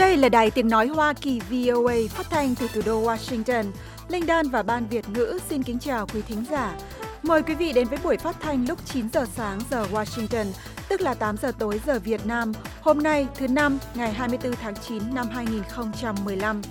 Đây là Đài Tiếng Nói Hoa Kỳ VOA phát thanh từ thủ đô Washington. Linh Đoan và Ban Việt ngữ xin kính chào quý thính giả. Mời quý vị đến với buổi phát thanh lúc 9 giờ sáng giờ Washington, tức là 8 giờ tối giờ Việt Nam. Hôm nay, thứ Năm, ngày 24 tháng 9 năm 2015.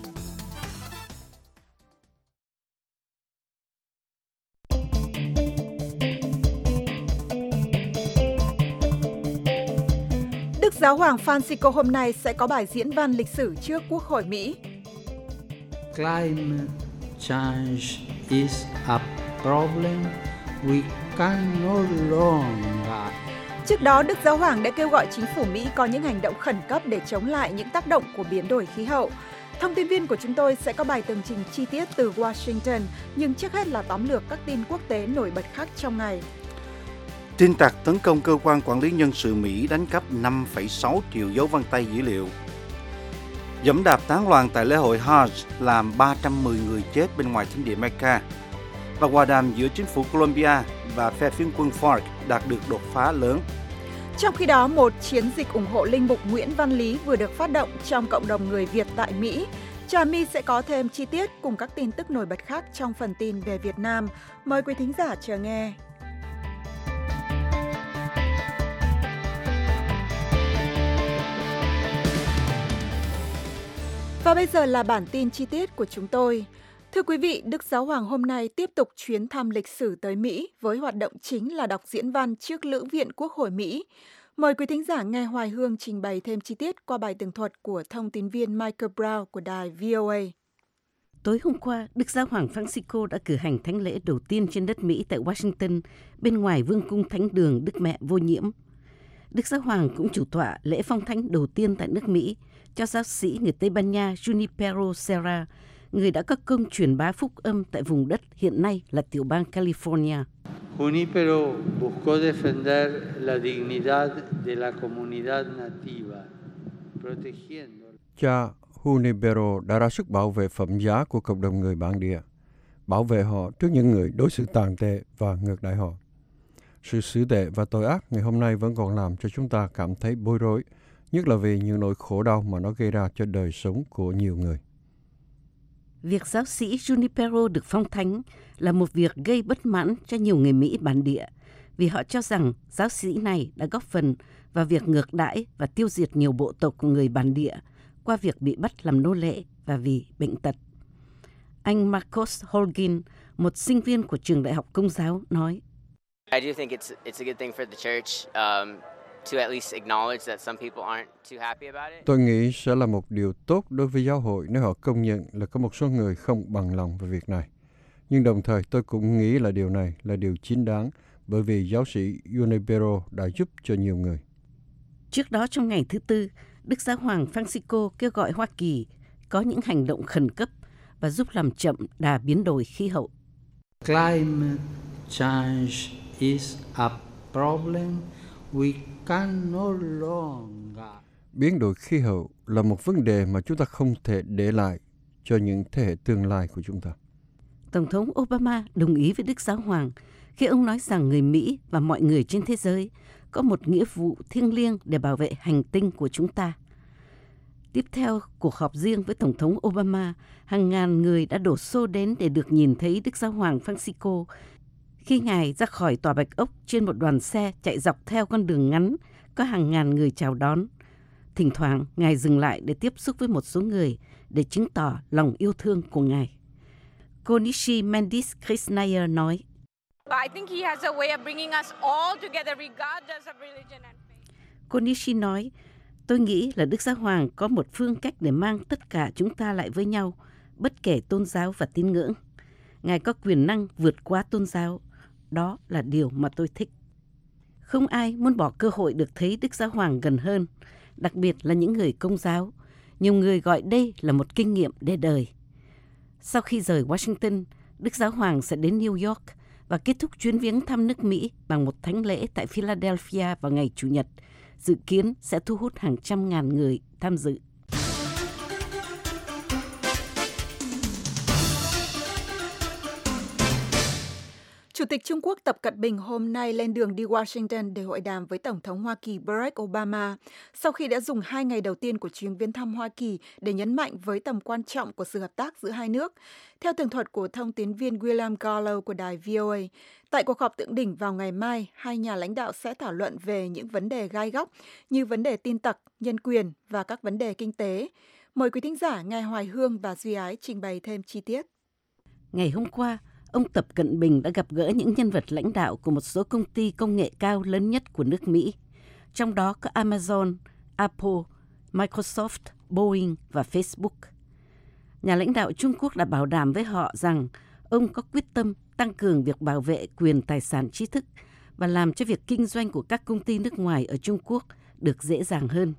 Đức Giáo hoàng Francisco hôm nay sẽ có bài diễn văn lịch sử trước Quốc hội Mỹ. Climate change is a problem we can no longer. Trước đó, Đức Giáo hoàng đã kêu gọi chính phủ Mỹ có những hành động khẩn cấp để chống lại những tác động của biến đổi khí hậu. Thông tin viên của chúng tôi sẽ có bài tường trình chi tiết từ Washington, nhưng trước hết là tóm lược các tin quốc tế nổi bật khác trong ngày. Tin tặc tấn công cơ quan quản lý nhân sự Mỹ đánh cắp 5,6 triệu dấu vân tay dữ liệu. Giẫm đạp tán loạn tại lễ hội Hajj làm 310 người chết bên ngoài thánh địa Mecca. Và hòa đàm giữa chính phủ Colombia và phe phiến quân FARC đạt được đột phá lớn. Trong khi đó, một chiến dịch ủng hộ linh mục Nguyễn Văn Lý vừa được phát động trong cộng đồng người Việt tại Mỹ. Trà My sẽ có thêm chi tiết cùng các tin tức nổi bật khác trong phần tin về Việt Nam. Mời quý thính giả chờ nghe. Và bây giờ là bản tin chi tiết của chúng tôi. Thưa quý vị, Đức Giáo hoàng hôm nay tiếp tục chuyến thăm lịch sử tới Mỹ với hoạt động chính là đọc diễn văn trước Lưỡng viện Quốc hội Mỹ. Mời quý thính giả nghe Hoài Hương trình bày thêm chi tiết qua bài tường thuật của thông tin viên Michael Brown của đài VOA. Tối hôm qua, Đức Giáo hoàng Francisco đã cử hành thánh lễ đầu tiên trên đất Mỹ tại Washington, bên ngoài Vương cung Thánh đường Đức Mẹ Vô Nhiễm. Đức Giáo hoàng cũng chủ tọa lễ phong thánh đầu tiên tại nước Mỹ cho giáo sĩ người Tây Ban Nha Junipero Serra, người đã có công truyền bá phúc âm tại vùng đất hiện nay là tiểu bang California. Junipero buscó defender la dignidad de la comunidad nativa, protegiendo. Cha Junipero đã ra sức bảo vệ phẩm giá của cộng đồng người bản địa, bảo vệ họ trước những người đối xử tàn tệ và ngược đãi họ. Sự xử tệ và tội ác ngày hôm nay vẫn còn làm cho chúng ta cảm thấy bối rối, nhất là vì những nỗi khổ đau mà nó gây ra cho đời sống của nhiều người. Việc giáo sĩ Junipero được phong thánh là một việc gây bất mãn cho nhiều người Mỹ bản địa, vì họ cho rằng giáo sĩ này đã góp phần vào việc ngược đãi và tiêu diệt nhiều bộ tộc của người bản địa qua việc bị bắt làm nô lệ và vì bệnh tật. Anh Marcos Holguin, một sinh viên của trường đại học Công giáo, nói: I do think it's a good thing for the church to at least acknowledge that some people aren't too happy about it. Tôi nghĩ sẽ là một điều tốt đối với giáo hội nếu họ công nhận là có một số người không bằng lòng về việc này. Nhưng đồng thời tôi cũng nghĩ là điều này là điều chính đáng bởi vì giáo sĩ Junipero đã giúp cho nhiều người. Trước đó trong ngày thứ Tư, Đức Giáo hoàng Francisco kêu gọi Hoa Kỳ có những hành động khẩn cấp và giúp làm chậm đà biến đổi khí hậu. Climate change is a problem we can no longer. Biến đổi khí hậu là một vấn đề mà chúng ta không thể để lại cho những thế hệ tương lai của chúng ta. Tổng thống Obama đồng ý với Đức Giáo hoàng khi ông nói rằng người Mỹ và mọi người trên thế giới có một nghĩa vụ thiêng liêng để bảo vệ hành tinh của chúng ta. Tiếp theo cuộc họp riêng với Tổng thống Obama, hàng ngàn người đã đổ xô đến để được nhìn thấy Đức Giáo hoàng Francisco khi Ngài ra khỏi Tòa Bạch Ốc trên một đoàn xe chạy dọc theo con đường ngắn, có hàng ngàn người chào đón. Thỉnh thoảng, Ngài dừng lại để tiếp xúc với một số người để chứng tỏ lòng yêu thương của Ngài. Cô Nishi Mendis Krishnaiyer nói: Cô Nishi nói, tôi nghĩ là Đức Giáo hoàng có một phương cách để mang tất cả chúng ta lại với nhau, bất kể tôn giáo và tín ngưỡng. Ngài có quyền năng vượt qua tôn giáo. Đó là điều mà tôi thích. Không ai muốn bỏ cơ hội được thấy Đức Giáo hoàng gần hơn, đặc biệt là những người Công giáo. Nhiều người gọi đây là một kinh nghiệm để đời. Sau khi rời Washington, Đức Giáo hoàng sẽ đến New York và kết thúc chuyến viếng thăm nước Mỹ bằng một thánh lễ tại Philadelphia vào ngày Chủ nhật, dự kiến sẽ thu hút hàng trăm ngàn người tham dự. Chủ tịch Trung Quốc Tập Cận Bình hôm nay lên đường đi Washington để hội đàm với Tổng thống Hoa Kỳ Barack Obama, sau khi đã dùng 2 ngày đầu tiên của chuyến viếng thăm Hoa Kỳ để nhấn mạnh với tầm quan trọng của sự hợp tác giữa hai nước. Theo tường thuật của thông tín viên William Gallo của đài VOA, tại cuộc họp thượng đỉnh vào ngày mai, hai nhà lãnh đạo sẽ thảo luận về những vấn đề gai góc như vấn đề tin tặc, nhân quyền và các vấn đề kinh tế. Mời quý thính giả nghe Hoài Hương và Duy Ái trình bày thêm chi tiết. Ngày hôm qua, ông Tập Cận Bình đã gặp gỡ những nhân vật lãnh đạo của một số công ty công nghệ cao lớn nhất của nước Mỹ, trong đó có Amazon, Apple, Microsoft, Boeing và Facebook. Nhà lãnh đạo Trung Quốc đã bảo đảm với họ rằng ông có quyết tâm tăng cường việc bảo vệ quyền tài sản trí thức và làm cho việc kinh doanh của các công ty nước ngoài ở Trung Quốc được dễ dàng hơn.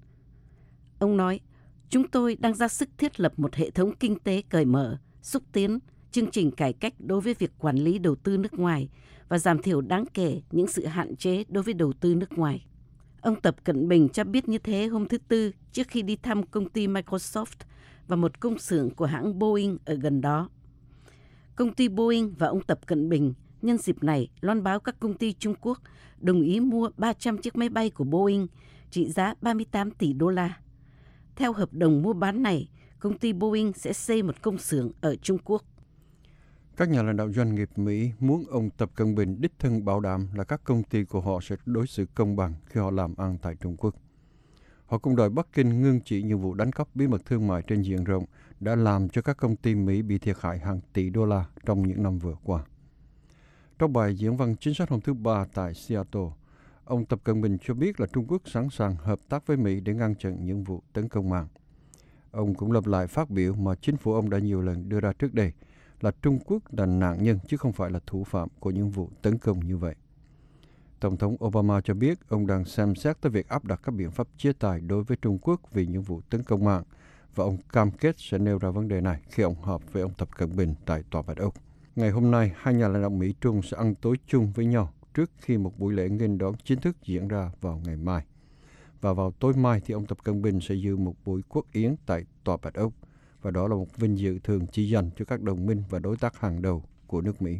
Ông nói, chúng tôi đang ra sức thiết lập một hệ thống kinh tế cởi mở, xúc tiến, chương trình cải cách đối với việc quản lý đầu tư nước ngoài và giảm thiểu đáng kể những sự hạn chế đối với đầu tư nước ngoài. Ông Tập Cận Bình cho biết như thế hôm thứ Tư trước khi đi thăm công ty Microsoft và một công xưởng của hãng Boeing ở gần đó. Công ty Boeing và ông Tập Cận Bình nhân dịp này loan báo các công ty Trung Quốc đồng ý mua 300 chiếc máy bay của Boeing trị giá 38 tỷ đô la. Theo hợp đồng mua bán này, công ty Boeing sẽ xây một công xưởng ở Trung Quốc. Các nhà lãnh đạo doanh nghiệp Mỹ muốn ông Tập Cận Bình đích thân bảo đảm là các công ty của họ sẽ đối xử công bằng khi họ làm ăn tại Trung Quốc. Họ cũng đòi Bắc Kinh ngưng chỉ những vụ đánh cắp bí mật thương mại trên diện rộng đã làm cho các công ty Mỹ bị thiệt hại hàng tỷ đô la trong những năm vừa qua. Trong bài diễn văn chính sách hôm thứ Ba tại Seattle, ông Tập Cận Bình cho biết là Trung Quốc sẵn sàng hợp tác với Mỹ để ngăn chặn những vụ tấn công mạng. Ông cũng lặp lại phát biểu mà chính phủ ông đã nhiều lần đưa ra trước đây, là Trung Quốc là nạn nhân chứ không phải là thủ phạm của những vụ tấn công như vậy. Tổng thống Obama cho biết ông đang xem xét tới việc áp đặt các biện pháp chế tài đối với Trung Quốc vì những vụ tấn công mạng, và ông cam kết sẽ nêu ra vấn đề này khi ông họp với ông Tập Cận Bình tại Tòa Bạch Ốc. Ngày hôm nay, hai nhà lãnh đạo Mỹ Trung sẽ ăn tối chung với nhau trước khi một buổi lễ nghênh đón chính thức diễn ra vào ngày mai. Và vào tối mai thì ông Tập Cận Bình sẽ dự một buổi quốc yến tại Tòa Bạch Ốc, và đó là một vinh dự thường chỉ dành cho các đồng minh và đối tác hàng đầu của nước Mỹ.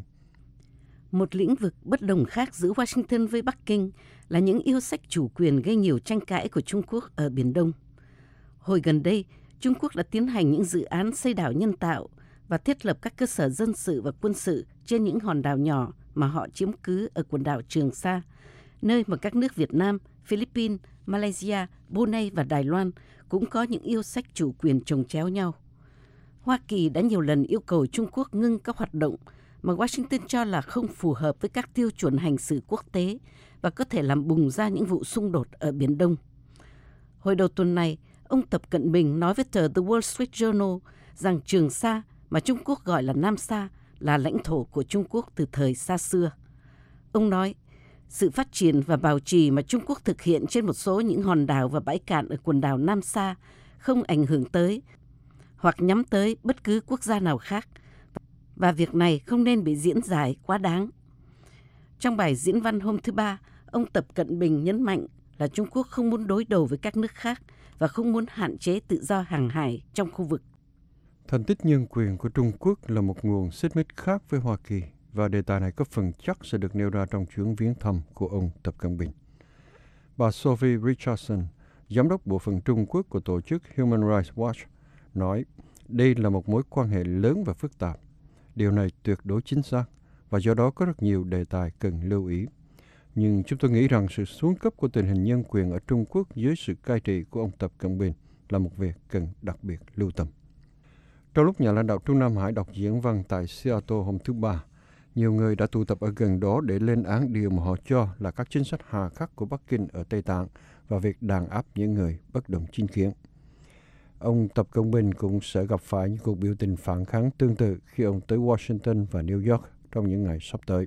Một lĩnh vực bất đồng khác giữa Washington với Bắc Kinh là những yêu sách chủ quyền gây nhiều tranh cãi của Trung Quốc ở Biển Đông. Hồi gần đây, Trung Quốc đã tiến hành những dự án xây đảo nhân tạo và thiết lập các cơ sở dân sự và quân sự trên những hòn đảo nhỏ mà họ chiếm cứ ở quần đảo Trường Sa, nơi mà các nước Việt Nam, Philippines, Malaysia, Brunei và Đài Loan cũng có những yêu sách chủ quyền chồng chéo nhau. Hoa Kỳ đã nhiều lần yêu cầu Trung Quốc ngưng các hoạt động mà Washington cho là không phù hợp với các tiêu chuẩn hành xử quốc tế và có thể làm bùng ra những vụ xung đột ở Biển Đông. Hồi đầu tuần này, ông Tập Cận Bình nói với tờ The Wall Street Journal rằng Trường Sa, mà Trung Quốc gọi là Nam Sa, là lãnh thổ của Trung Quốc từ thời xa xưa. Ông nói, sự phát triển và bảo trì mà Trung Quốc thực hiện trên một số những hòn đảo và bãi cạn ở quần đảo Nam Sa không ảnh hưởng tới hoặc nhắm tới bất cứ quốc gia nào khác, và việc này không nên bị diễn giải quá đáng. Trong bài diễn văn hôm thứ Ba, ông Tập Cận Bình nhấn mạnh là Trung Quốc không muốn đối đầu với các nước khác và không muốn hạn chế tự do hàng hải trong khu vực. Thành tích nhân quyền của Trung Quốc là một nguồn xích mích khác với Hoa Kỳ, và đề tài này có phần chắc sẽ được nêu ra trong chuyến viếng thăm của ông Tập Cận Bình. Bà Sophie Richardson, giám đốc bộ phận Trung Quốc của tổ chức Human Rights Watch, nói đây là một mối quan hệ lớn và phức tạp. Điều này tuyệt đối chính xác, và do đó có rất nhiều đề tài cần lưu ý. Nhưng chúng tôi nghĩ rằng sự xuống cấp của tình hình nhân quyền ở Trung Quốc dưới sự cai trị của ông Tập Cận Bình là một việc cần đặc biệt lưu tâm. Trong lúc nhà lãnh đạo Trung Nam Hải đọc diễn văn tại Seattle hôm thứ Ba, nhiều người đã tụ tập ở gần đó để lên án điều mà họ cho là các chính sách hà khắc của Bắc Kinh ở Tây Tạng và việc đàn áp những người bất đồng chính kiến. Ông Tập Cận Bình cũng sẽ gặp phải những cuộc biểu tình phản kháng tương tự khi ông tới Washington và New York trong những ngày sắp tới.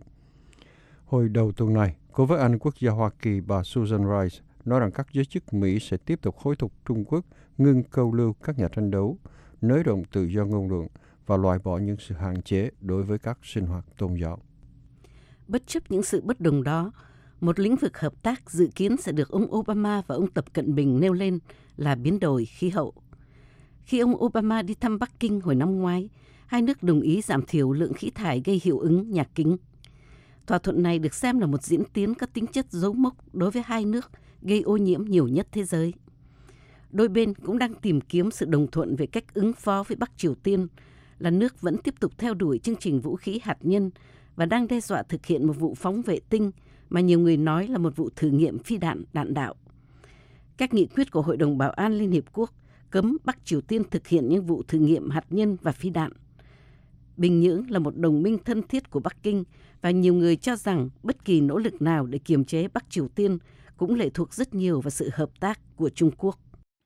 Hồi đầu tuần này, Cố vấn an ninh quốc gia Hoa Kỳ bà Susan Rice nói rằng các giới chức Mỹ sẽ tiếp tục hối thúc Trung Quốc ngưng câu lưu các nhà tranh đấu, nới rộng tự do ngôn luận và loại bỏ những sự hạn chế đối với các sinh hoạt tôn giáo. Bất chấp những sự bất đồng đó, một lĩnh vực hợp tác dự kiến sẽ được ông Obama và ông Tập Cận Bình nêu lên là biến đổi khí hậu. Khi ông Obama đi thăm Bắc Kinh hồi năm ngoái, hai nước đồng ý giảm thiểu lượng khí thải gây hiệu ứng nhà kính. Thỏa thuận này được xem là một diễn tiến có tính chất dấu mốc đối với hai nước gây ô nhiễm nhiều nhất thế giới. Đôi bên cũng đang tìm kiếm sự đồng thuận về cách ứng phó với Bắc Triều Tiên, là nước vẫn tiếp tục theo đuổi chương trình vũ khí hạt nhân và đang đe dọa thực hiện một vụ phóng vệ tinh mà nhiều người nói là một vụ thử nghiệm phi đạn đạn đạo. Các nghị quyết của Hội đồng Bảo an Liên Hiệp Quốc cấm Bắc Triều Tiên thực hiện những vụ thử nghiệm hạt nhân và phi đạn. Bình Nhưỡng là một đồng minh thân thiết của Bắc Kinh và nhiều người cho rằng bất kỳ nỗ lực nào để kiềm chế Bắc Triều Tiên cũng lệ thuộc rất nhiều vào sự hợp tác của Trung Quốc.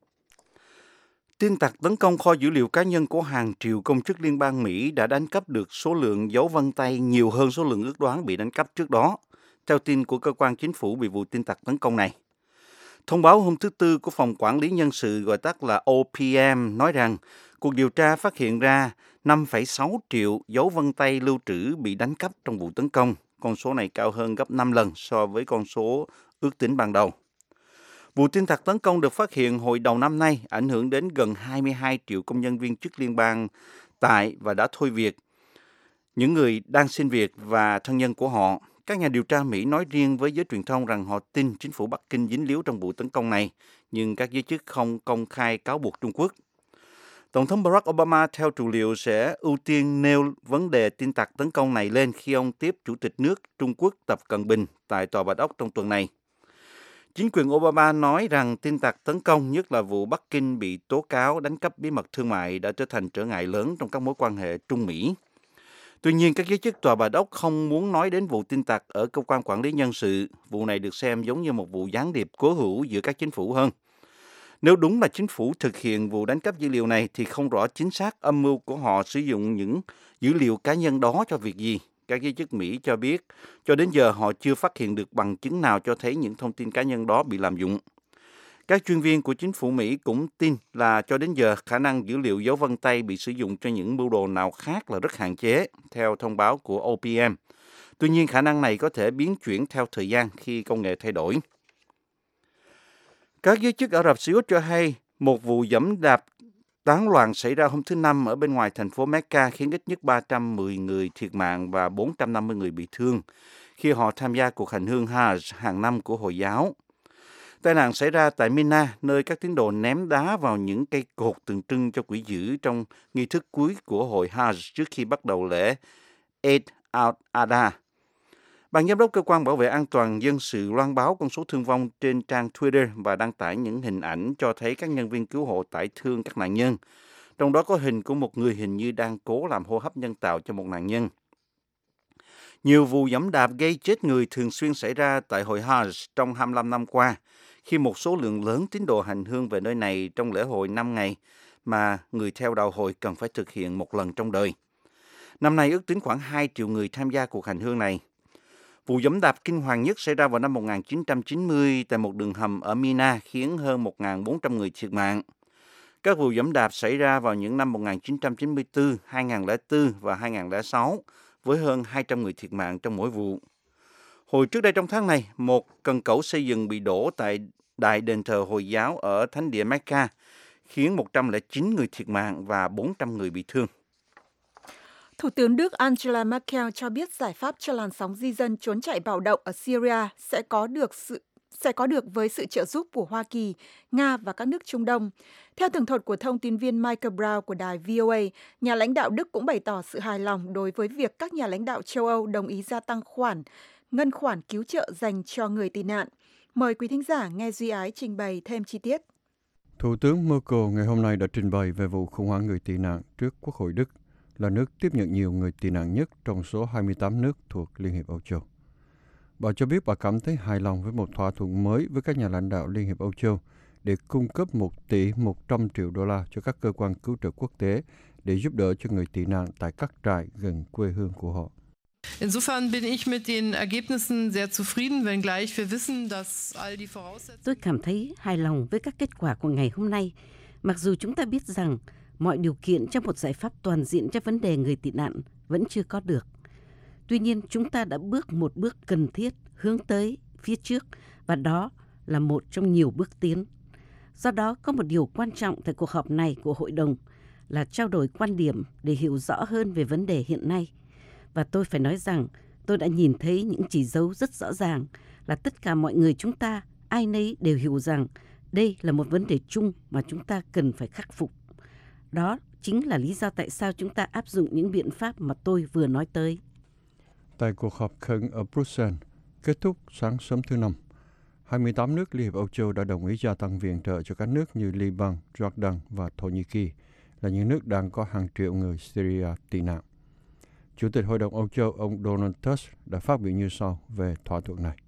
Tin tặc tấn công kho dữ liệu cá nhân của hàng triệu công chức liên bang Mỹ đã đánh cắp được số lượng dấu vân tay nhiều hơn số lượng ước đoán bị đánh cắp trước đó, theo tin của cơ quan chính phủ bị vụ tin tặc tấn công này. Thông báo hôm thứ Tư của Phòng Quản lý Nhân sự gọi tắt là OPM nói rằng cuộc điều tra phát hiện ra 5,6 triệu dấu vân tay lưu trữ bị đánh cắp trong vụ tấn công. Con số này cao hơn gấp 5 lần so với con số ước tính ban đầu. Vụ tin tặc tấn công được phát hiện hồi đầu năm nay ảnh hưởng đến gần 22 triệu công nhân viên chức liên bang tại và đã thôi việc, những người đang xin việc và thân nhân của họ. Các nhà điều tra Mỹ nói riêng với giới truyền thông rằng họ tin chính phủ Bắc Kinh dính líu trong vụ tấn công này, nhưng các giới chức không công khai cáo buộc Trung Quốc. Tổng thống Barack Obama theo trù liệu sẽ ưu tiên nêu vấn đề tin tặc tấn công này lên khi ông tiếp Chủ tịch nước Trung Quốc Tập Cận Bình tại Tòa Bạch Ốc trong tuần này. Chính quyền Obama nói rằng tin tặc tấn công, nhất là vụ Bắc Kinh bị tố cáo đánh cắp bí mật thương mại, đã trở thành trở ngại lớn trong các mối quan hệ Trung Mỹ. Tuy nhiên, các giới chức Tòa Bạch Ốc không muốn nói đến vụ tin tặc ở cơ quan quản lý nhân sự. Vụ này được xem giống như một vụ gián điệp cố hữu giữa các chính phủ hơn. Nếu đúng là chính phủ thực hiện vụ đánh cắp dữ liệu này thì không rõ chính xác âm mưu của họ sử dụng những dữ liệu cá nhân đó cho việc gì. Các giới chức Mỹ cho biết, cho đến giờ họ chưa phát hiện được bằng chứng nào cho thấy những thông tin cá nhân đó bị lạm dụng. Các chuyên viên của chính phủ Mỹ cũng tin là cho đến giờ khả năng dữ liệu dấu vân tay bị sử dụng cho những mưu đồ nào khác là rất hạn chế, theo thông báo của OPM. Tuy nhiên, khả năng này có thể biến chuyển theo thời gian khi công nghệ thay đổi. Các giới chức Ả Rập Xê Út cho hay một vụ giẫm đạp tán loạn xảy ra hôm thứ Năm ở bên ngoài thành phố Mecca khiến ít nhất 310 người thiệt mạng và 450 người bị thương khi họ tham gia cuộc hành hương Hajj hàng năm của Hồi giáo. Tai nạn xảy ra tại Mina, nơi các tín đồ ném đá vào những cây cột tượng trưng cho quỷ dữ trong nghi thức cuối của hội Hajj trước khi bắt đầu lễ Eid al-Adha. Ban giám đốc cơ quan bảo vệ an toàn dân sự loan báo con số thương vong trên trang Twitter và đăng tải những hình ảnh cho thấy các nhân viên cứu hộ tải thương các nạn nhân. Trong đó có hình của một người hình như đang cố làm hô hấp nhân tạo cho một nạn nhân. Nhiều vụ giẫm đạp gây chết người thường xuyên xảy ra tại hội Hajj trong 25 năm qua, khi một số lượng lớn tín đồ hành hương về nơi này trong lễ hội 5 ngày mà người theo đạo hội cần phải thực hiện một lần trong đời. Năm nay ước tính khoảng 2 triệu người tham gia cuộc hành hương này. Vụ giẫm đạp kinh hoàng nhất xảy ra vào năm 1990 tại một đường hầm ở Mina khiến hơn 1.400 người thiệt mạng. Các vụ giẫm đạp xảy ra vào những năm 1994, 2004 và 2006 với hơn 200 người thiệt mạng trong mỗi vụ. Hồi trước đây trong tháng này, một cần cẩu xây dựng bị đổ tại đại đền thờ Hồi giáo ở thánh địa Mecca, khiến 109 người thiệt mạng và 400 người bị thương. Thủ tướng Đức Angela Merkel cho biết giải pháp cho làn sóng di dân trốn chạy bạo động ở Syria sẽ có được với sự trợ giúp của Hoa Kỳ, Nga và các nước Trung Đông. Theo tường thuật của thông tin viên Michael Brown của đài VOA, nhà lãnh đạo Đức cũng bày tỏ sự hài lòng đối với việc các nhà lãnh đạo châu Âu đồng ý gia tăng ngân khoản cứu trợ dành cho người tị nạn. Mời quý thính giả nghe Duy Ái trình bày thêm chi tiết. Thủ tướng Merkel ngày hôm nay đã trình bày về vụ khủng hoảng người tị nạn trước Quốc hội Đức, là nước tiếp nhận nhiều người tị nạn nhất trong số 28 nước thuộc Liên hiệp Âu Châu. Bà cho biết bà cảm thấy hài lòng với một thỏa thuận mới với các nhà lãnh đạo Liên hiệp Âu Châu để cung cấp 1 tỷ 100 triệu đô la cho các cơ quan cứu trợ quốc tế để giúp đỡ cho người tị nạn tại các trại gần quê hương của họ. Insofern bin ich mit den Ergebnissen sehr zufrieden, wenngleich wir wissen, dass all die Voraussetzungen. Tôi cảm thấy hài lòng với các kết quả của ngày hôm nay, mặc dù chúng ta biết rằng mọi điều kiện cho một giải pháp toàn diện cho vấn đề người tị nạn vẫn chưa có được. Tuy nhiên, chúng ta đã bước một bước cần thiết hướng tới phía trước, và đó là một trong nhiều bước tiến. Do đó, có một điều quan trọng tại cuộc họp này của Hội đồng là trao đổi quan điểm để hiểu rõ hơn về vấn đề hiện nay. Và tôi phải nói rằng, Tôi đã nhìn thấy những chỉ dấu rất rõ ràng là tất cả mọi người chúng ta, ai nấy đều hiểu rằng đây là một vấn đề chung mà chúng ta cần phải khắc phục. Đó chính là lý do tại sao chúng ta áp dụng những biện pháp mà tôi vừa nói tới. Tại cuộc họp khẩn ở Bruxelles, kết thúc sáng sớm thứ Năm, 28 nước Liên hiệp Âu Châu đã đồng ý gia tăng viện trợ cho các nước như Liban, Jordan và Thổ Nhĩ Kỳ, là những nước đang có hàng triệu người Syria tị nạn. Chủ tịch Hội đồng Âu Châu, ông Donald Tusk đã phát biểu như sau về thỏa thuận này.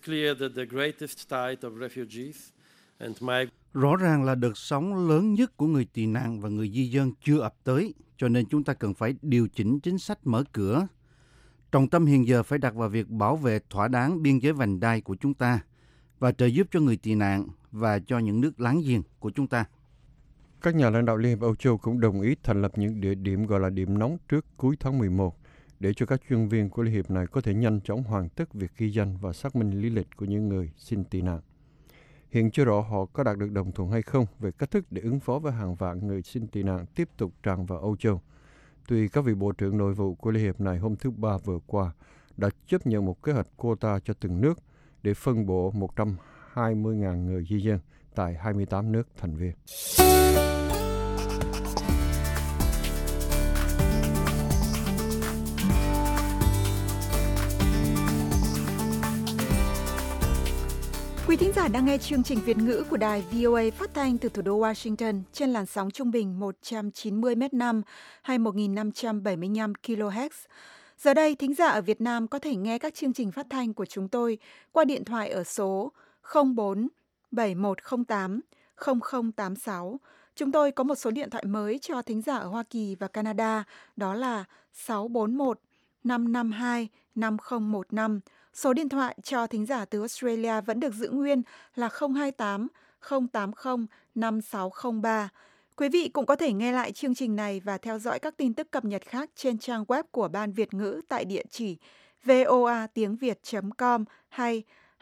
Rõ ràng là đợt sóng lớn nhất của người tị nạn và người di dân chưa ập tới, cho nên chúng ta cần phải điều chỉnh chính sách mở cửa. Trọng tâm hiện giờ phải đặt vào việc bảo vệ thỏa đáng biên giới vành đai của chúng ta và trợ giúp cho người tị nạn và cho những nước láng giềng của chúng ta. Các nhà lãnh đạo Liên hiệp Âu Châu cũng đồng ý thành lập những địa điểm gọi là điểm nóng trước cuối tháng 11 để cho các chuyên viên của Liên hiệp này có thể nhanh chóng hoàn tất việc ghi danh và xác minh lý lịch của những người xin tị nạn. Hiện chưa rõ họ có đạt được đồng thuận hay không về cách thức để ứng phó với hàng vạn người xin tị nạn tiếp tục tràn vào Âu Châu. Tuy các vị bộ trưởng nội vụ của Liên hiệp này hôm thứ Ba vừa qua đã chấp nhận một kế hoạch quota cho từng nước để phân bổ 120.000 người di dân tại 28 nước thành viên. Quý thính giả đang nghe chương trình Việt ngữ của đài VOA phát thanh từ thủ đô Washington trên làn sóng trung bình 190 m/5 hay 1.575 kHz. Giờ đây, thính giả ở Việt Nam có thể nghe các chương trình phát thanh của chúng tôi qua điện thoại ở số 04 7108 0086. Chúng tôi có một số điện thoại mới cho thính giả ở Hoa Kỳ và Canada, đó là 641 552 5015. Số điện thoại cho thính giả từ Australia vẫn được giữ nguyên là 028 080 5603. Quý vị cũng có thể nghe lại chương trình này và theo dõi các tin tức cập nhật khác trên trang web của Ban Việt ngữ tại địa chỉ voatiengviet.com hay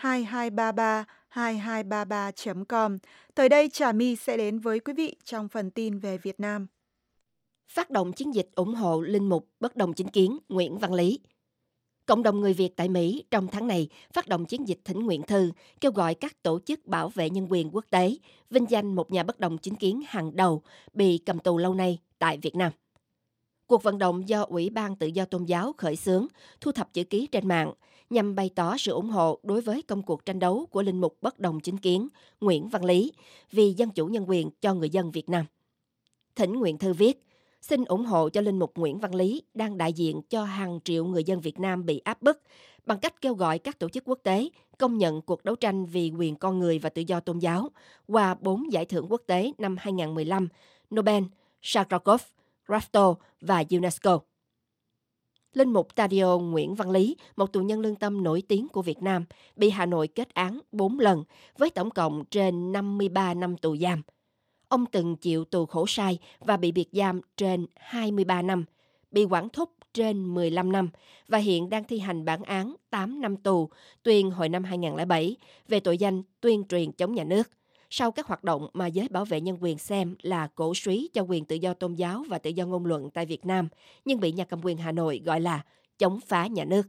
2233-2233.com. Tới đây, Trà My sẽ đến với quý vị trong phần tin về Việt Nam. Phát động chiến dịch ủng hộ linh mục bất đồng chính kiến Nguyễn Văn Lý. Cộng đồng người Việt tại Mỹ trong tháng này phát động chiến dịch thỉnh nguyện thư kêu gọi các tổ chức bảo vệ nhân quyền quốc tế vinh danh một nhà bất đồng chính kiến hàng đầu bị cầm tù lâu nay tại Việt Nam. Cuộc vận động do Ủy ban Tự do Tôn giáo khởi xướng, thu thập chữ ký trên mạng nhằm bày tỏ sự ủng hộ đối với công cuộc tranh đấu của linh mục bất đồng chính kiến Nguyễn Văn Lý vì dân chủ nhân quyền cho người dân Việt Nam. Thỉnh nguyện thư viết: xin ủng hộ cho linh mục Nguyễn Văn Lý đang đại diện cho hàng triệu người dân Việt Nam bị áp bức bằng cách kêu gọi các tổ chức quốc tế công nhận cuộc đấu tranh vì quyền con người và tự do tôn giáo qua 4 giải thưởng quốc tế năm 2015, Nobel, Sakharov, Rafto và UNESCO. Linh mục Tadio Nguyễn Văn Lý, một tù nhân lương tâm nổi tiếng của Việt Nam, bị Hà Nội kết án 4 lần với tổng cộng trên 53 năm tù giam. Ông từng chịu tù khổ sai và bị biệt giam trên 23 năm, bị quản thúc trên 15 năm và hiện đang thi hành bản án 8 năm tù tuyên hồi năm 2007 về tội danh tuyên truyền chống nhà nước, sau các hoạt động mà giới bảo vệ nhân quyền xem là cổ suý cho quyền tự do tôn giáo và tự do ngôn luận tại Việt Nam, nhưng bị nhà cầm quyền Hà Nội gọi là chống phá nhà nước.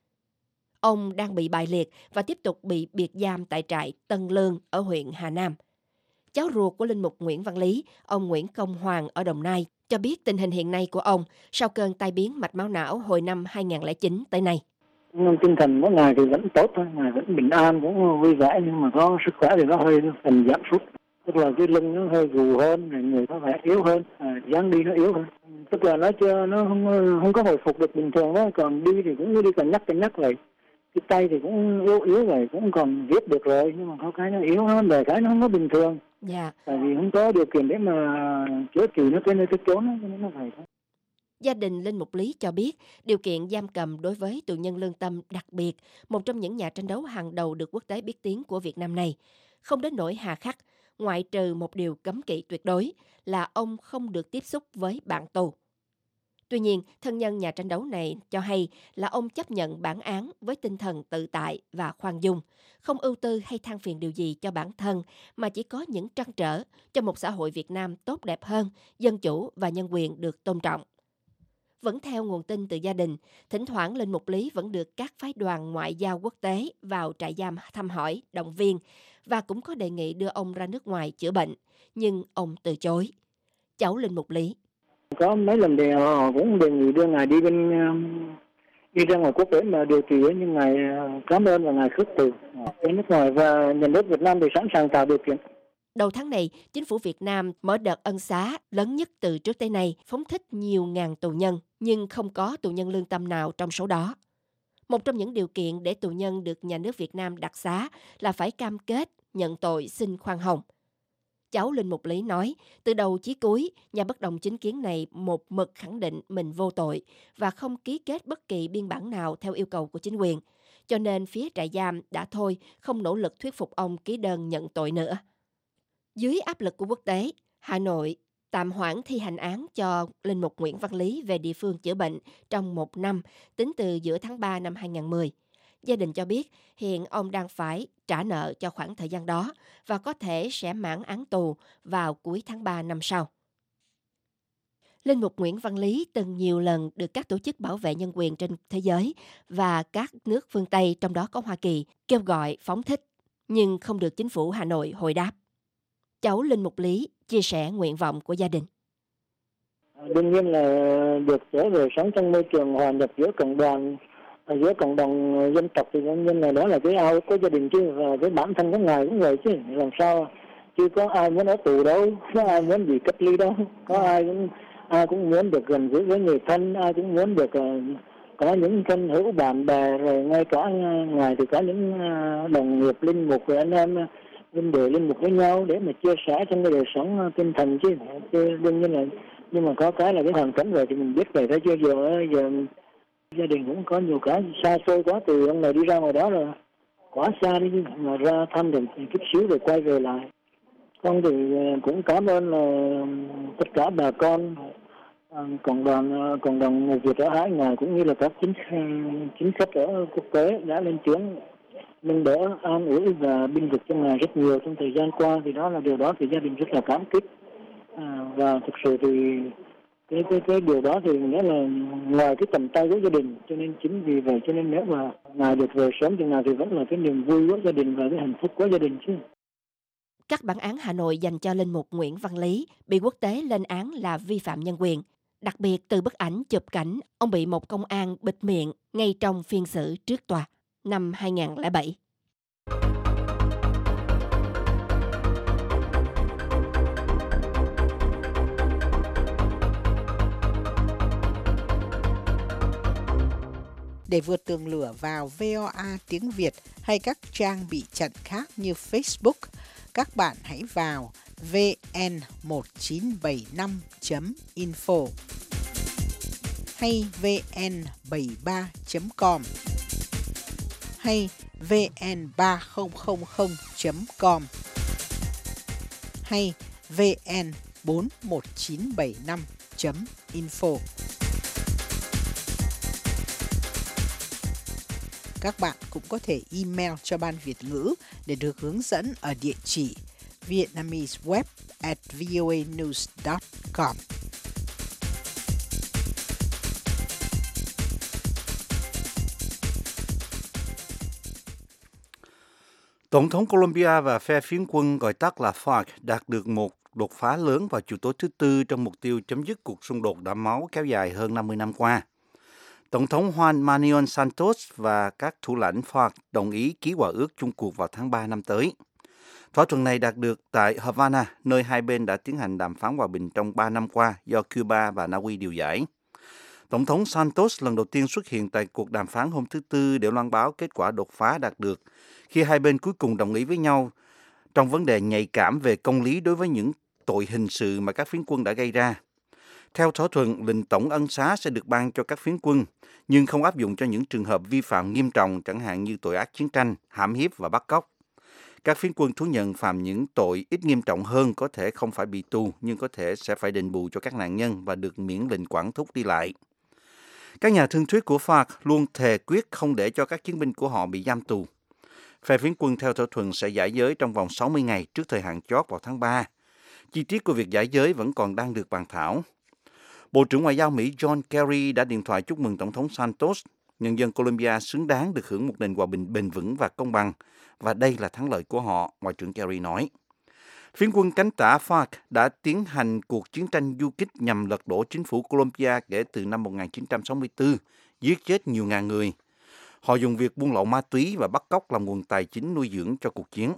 Ông đang bị bại liệt và tiếp tục bị biệt giam tại trại Tân Lương ở huyện Hà Nam. Cháu ruột của linh mục Nguyễn Văn Lý, ông Nguyễn Công Hoàng ở Đồng Nai, cho biết tình hình hiện nay của ông sau cơn tai biến mạch máu não hồi năm 2009 tới nay. Tinh thần mỗi ngày thì vẫn tốt thôi, ngày vẫn bình an, cũng vui vẻ, nhưng mà có sức khỏe thì nó hơi phần giảm sút. Tức là cái lưng nó hơi gù hơn, người có vẻ yếu hơn, dáng đi nó yếu hơn. Tức là nó không có hồi phục được bình thường đó, còn đi thì cũng đi cẩn nhắc vậy. Cái tay thì cũng yếu vậy, cũng còn viết được rồi, nhưng mà có cái nó yếu hơn, về cái nó không có bình thường. Dạ. Tại vì không có điều kiện để mà chữa trị nó tới nơi tới chốn đó, nó vậy thôi. Gia đình linh mục Lý cho biết điều kiện giam cầm đối với tù nhân lương tâm đặc biệt, một trong những nhà tranh đấu hàng đầu được quốc tế biết tiếng của Việt Nam này, không đến nỗi hà khắc, ngoại trừ một điều cấm kỵ tuyệt đối là ông không được tiếp xúc với bạn tù. Tuy nhiên, thân nhân nhà tranh đấu này cho hay là ông chấp nhận bản án với tinh thần tự tại và khoan dung, không ưu tư hay than phiền điều gì cho bản thân, mà chỉ có những trăn trở cho một xã hội Việt Nam tốt đẹp hơn, dân chủ và nhân quyền được tôn trọng. Vẫn theo nguồn tin từ gia đình, thỉnh thoảng linh mục lý vẫn được các phái đoàn ngoại giao quốc tế vào trại giam thăm hỏi, động viên và cũng có đề nghị đưa ông ra nước ngoài chữa bệnh, nhưng ông từ chối. Cháu linh mục lý: Có mấy lần thì họ cũng đề nghị đưa ngài đi ra ngoài quốc tế mà điều trị, nhưng ngài cảm ơn và ngài khước từ đến nước ngoài, và nhà nước Việt Nam thì sẵn sàng tạo điều kiện. Đầu tháng này, chính phủ Việt Nam mở đợt ân xá lớn nhất từ trước tới nay, phóng thích nhiều ngàn tù nhân, nhưng không có tù nhân lương tâm nào trong số đó. Một trong những điều kiện để tù nhân được nhà nước Việt Nam đặc xá là phải cam kết nhận tội xin khoan hồng. Cháu linh mục lý nói, từ đầu chí cuối, nhà bất đồng chính kiến này một mực khẳng định mình vô tội và không ký kết bất kỳ biên bản nào theo yêu cầu của chính quyền. Cho nên phía trại giam đã thôi không nỗ lực thuyết phục ông ký đơn nhận tội nữa. Dưới áp lực của quốc tế, Hà Nội tạm hoãn thi hành án cho linh mục Nguyễn Văn Lý về địa phương chữa bệnh trong 1 năm, tính từ giữa tháng 3 năm 2010. Gia đình cho biết hiện ông đang phải trả nợ cho khoảng thời gian đó và có thể sẽ mãn án tù vào cuối tháng 3 năm sau. Linh mục Nguyễn Văn Lý từng nhiều lần được các tổ chức bảo vệ nhân quyền trên thế giới và các nước phương Tây, trong đó có Hoa Kỳ, kêu gọi phóng thích, nhưng không được chính phủ Hà Nội hồi đáp. Cháu linh mục Lý chia sẻ nguyện vọng của gia đình. Đương nhiên là được trở về sống trong môi trường hòa nhập giữa cộng đồng dân tộc thì đương nhiên là đó là cái ao của gia đình chứ, và cái bản thân của ngài cũng vậy chứ, làm sao chứ có ai muốn ở tù đâu, có ai muốn bị cách ly đâu, có ai cũng muốn được gần gũi với người thân, ai cũng muốn được có những thân hữu bạn bè, rồi ngay cả ngài thì có những đồng nghiệp linh mục rồi anh em linh mục với nhau để mà chia sẻ trong cái đời sống tinh thần chứ đương nhiên là, nhưng mà có cái là cái hoàn cảnh rồi thì mình biết về đó chưa. Giờ gia đình cũng có nhiều cái xa xôi quá, từ ông này đi ra ngoài đó là quá xa đi, mà ra thăm được chút xíu rồi quay về lại. Con thì cũng cảm ơn là tất cả bà con cộng đồng người Việt ở Hải Ngoại cũng như là các chính khách ở quốc tế đã lên tiếng nâng đỡ, an ủi và binh vực cho ngài rất nhiều trong thời gian qua, thì đó là điều đó thì gia đình rất là cảm kích. Và thực sự thì cái điều đó thì nghĩa là ngoài cái tầm tay của gia đình, cho nên chính vì vậy cho nên nếu mà ngài được về sớm thì ngài thì vẫn là cái niềm vui của gia đình và cái hạnh phúc của gia đình chứ. Các bản án Hà Nội dành cho linh mục Nguyễn Văn Lý bị quốc tế lên án là vi phạm nhân quyền. Đặc biệt từ bức ảnh chụp cảnh ông bị một công an bịt miệng ngay trong phiên xử trước tòa năm 2007. Để vượt tường lửa vào VOA tiếng Việt hay các trang bị chặn khác như Facebook, các bạn hãy vào vn1975.info hay vn73.com hay vn3000.com hay vn41975.info. Các bạn cũng có thể email cho Ban Việt ngữ để được hướng dẫn ở địa chỉ vietnameseweb@voanews.com. Tổng thống Colombia và phe phiến quân gọi tắt là FARC đạt được một đột phá lớn vào chiều tối thứ Tư trong mục tiêu chấm dứt cuộc xung đột đẫm máu kéo dài hơn 50 năm qua. Tổng thống Juan Manuel Santos và các thủ lãnh FARC đồng ý ký hòa ước chung cuộc vào tháng 3 năm tới. Thỏa thuận này đạt được tại Havana, nơi hai bên đã tiến hành đàm phán hòa bình trong 3 năm qua do Cuba và Na Uy điều giải. Tổng thống Santos lần đầu tiên xuất hiện tại cuộc đàm phán hôm thứ Tư để loan báo kết quả đột phá đạt được, khi hai bên cuối cùng đồng ý với nhau trong vấn đề nhạy cảm về công lý đối với những tội hình sự mà các phiến quân đã gây ra. Theo thỏa thuận, lệnh tổng ân xá sẽ được ban cho các phiến quân, nhưng không áp dụng cho những trường hợp vi phạm nghiêm trọng, chẳng hạn như tội ác chiến tranh, hãm hiếp và bắt cóc. Các phiến quân thú nhận phạm những tội ít nghiêm trọng hơn có thể không phải bị tù, nhưng có thể sẽ phải đền bù cho các nạn nhân và được miễn lệnh quản thúc đi lại. Các nhà thương thuyết của FARC luôn thề quyết không để cho các chiến binh của họ bị giam tù. Phe phiến quân theo thỏa thuận sẽ giải giới trong vòng 60 ngày trước thời hạn chót vào tháng 3. Chi tiết của việc giải giới vẫn còn đang được bàn thảo. Bộ trưởng Ngoại giao Mỹ John Kerry đã điện thoại chúc mừng Tổng thống Santos, nhân dân Colombia xứng đáng được hưởng một nền hòa bình bền vững và công bằng, và đây là thắng lợi của họ, Ngoại trưởng Kerry nói. Phiến quân cánh tả FARC đã tiến hành cuộc chiến tranh du kích nhằm lật đổ chính phủ Colombia kể từ năm 1964, giết chết nhiều ngàn người. Họ dùng việc buôn lậu ma túy và bắt cóc làm nguồn tài chính nuôi dưỡng cho cuộc chiến.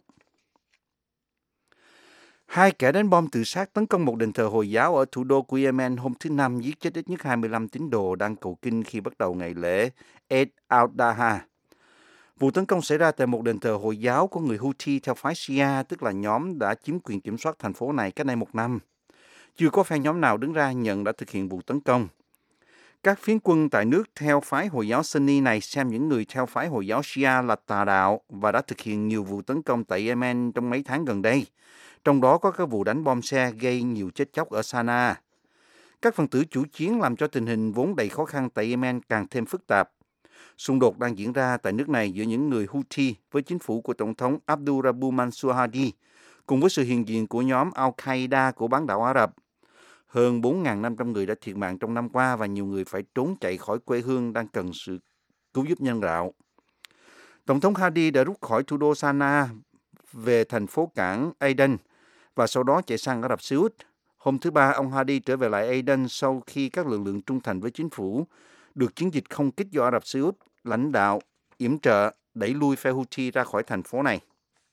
2 kẻ đánh bom tự sát tấn công một đền thờ Hồi giáo ở thủ đô của Yemen hôm thứ Năm, giết chết ít nhất 25 tín đồ đang cầu kinh khi bắt đầu ngày lễ Eid al-Adha. Vụ tấn công xảy ra tại một đền thờ Hồi giáo của người Houthi theo phái Shia, tức là nhóm đã chiếm quyền kiểm soát thành phố này cách đây 1 năm. Chưa có phe nhóm nào đứng ra nhận đã thực hiện vụ tấn công. Các phiến quân tại nước theo phái Hồi giáo Sunni này xem những người theo phái Hồi giáo Shia là tà đạo và đã thực hiện nhiều vụ tấn công tại Yemen trong mấy tháng gần đây. Trong đó có các vụ đánh bom xe gây nhiều chết chóc ở Sanaa. Các phần tử chủ chiến làm cho tình hình vốn đầy khó khăn tại Yemen càng thêm phức tạp. Xung đột đang diễn ra tại nước này giữa những người Houthi với chính phủ của Tổng thống Abdul Rabu Mansur Hadi, cùng với sự hiện diện của nhóm Al-Qaeda của bán đảo Ả Rập. Hơn 4.500 người đã thiệt mạng trong năm qua và nhiều người phải trốn chạy khỏi quê hương đang cần sự cứu giúp nhân đạo. Tổng thống Hadi đã rút khỏi thủ đô Sanaa về thành phố cảng Aden và sau đó chạy sang Ả Rập Xê Út. Hôm thứ Ba, ông Hadi trở về lại Aden sau khi các lực lượng trung thành với chính phủ được chiến dịch không kích do Ả Rập Xê Út lãnh đạo yểm trợ đẩy lui phe Houthi ra khỏi thành phố này.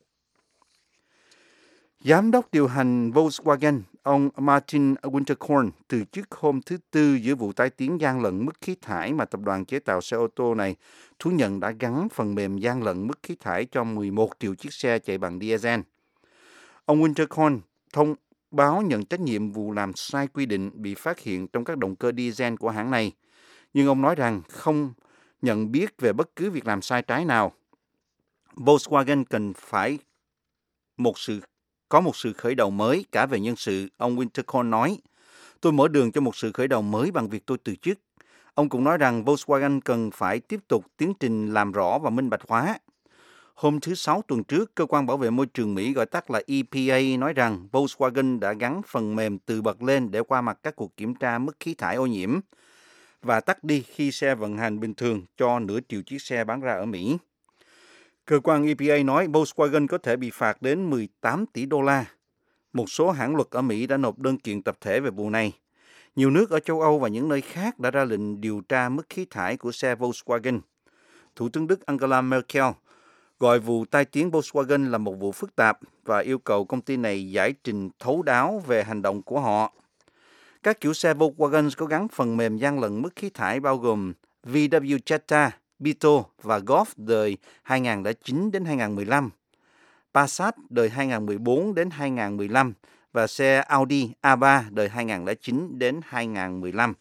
Giám đốc điều hành Volkswagen, ông Martin Winterkorn, từ chức hôm thứ Tư giữa vụ tai tiếng gian lận mức khí thải mà tập đoàn chế tạo xe ô tô này thú nhận đã gắn phần mềm gian lận mức khí thải cho 11 triệu chiếc xe chạy bằng diesel. Ông Winterkorn thông báo nhận trách nhiệm vụ làm sai quy định bị phát hiện trong các động cơ diesel của hãng này, nhưng ông nói rằng không nhận biết về bất cứ việc làm sai trái nào. Volkswagen cần phải có một sự khởi đầu mới cả về nhân sự, ông Winterkorn nói. Tôi mở đường cho một sự khởi đầu mới bằng việc tôi từ chức. Ông cũng nói rằng Volkswagen cần phải tiếp tục tiến trình làm rõ và minh bạch hóa. Hôm thứ Sáu tuần trước, Cơ quan Bảo vệ Môi trường Mỹ gọi tắt là EPA nói rằng Volkswagen đã gắn phần mềm tự bật lên để qua mặt các cuộc kiểm tra mức khí thải ô nhiễm và tắt đi khi xe vận hành bình thường cho nửa triệu chiếc xe bán ra ở Mỹ. Cơ quan EPA nói Volkswagen có thể bị phạt đến 18 tỷ đô la. Một số hãng luật ở Mỹ đã nộp đơn kiện tập thể về vụ này. Nhiều nước ở châu Âu và những nơi khác đã ra lệnh điều tra mức khí thải của xe Volkswagen. Thủ tướng Đức Angela Merkel gọi vụ tai tiếng Volkswagen là một vụ phức tạp và yêu cầu công ty này giải trình thấu đáo về hành động của họ. Các chủ xe Volkswagen có gắn phần mềm gian lận mức khí thải bao gồm VW Jetta, Beetle và Golf đời 2009 đến 2015, Passat đời 2014 đến 2015 và xe Audi A3 đời 2009 đến 2015.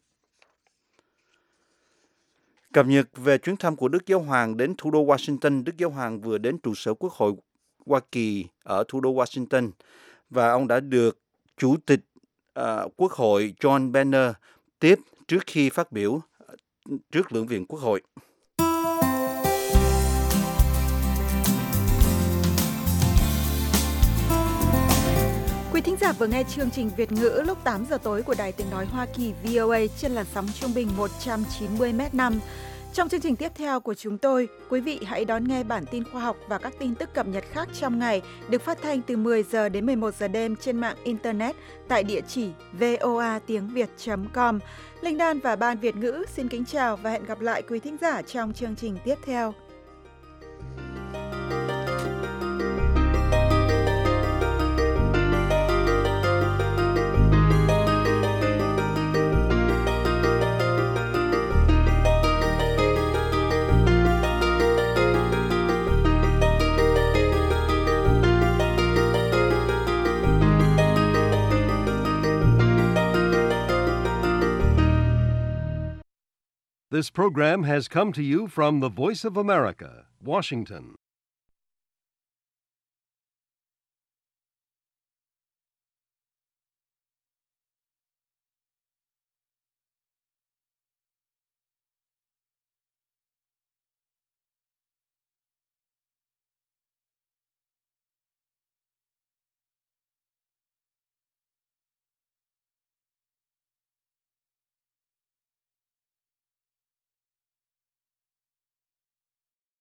Cập nhật về chuyến thăm của Đức Giáo Hoàng đến thủ đô Washington, Đức Giáo Hoàng vừa đến trụ sở Quốc hội Hoa Kỳ ở thủ đô Washington và ông đã được Chủ tịch Quốc hội John Boehner tiếp trước khi phát biểu trước Lưỡng viện Quốc hội. Quý thính giả vừa nghe chương trình Việt ngữ lúc 8 giờ tối của Đài Tiếng nói Hoa Kỳ VOA trên làn sóng trung bình 190 m/5. Trong chương trình tiếp theo của chúng tôi, quý vị hãy đón nghe bản tin khoa học và các tin tức cập nhật khác trong ngày được phát thanh từ 10 giờ đến 11 giờ đêm trên mạng Internet tại địa chỉ voatiengviet.com. Linh Đan và Ban Việt ngữ xin kính chào và hẹn gặp lại quý thính giả trong chương trình tiếp theo. This program has come to you from the Voice of America, Washington.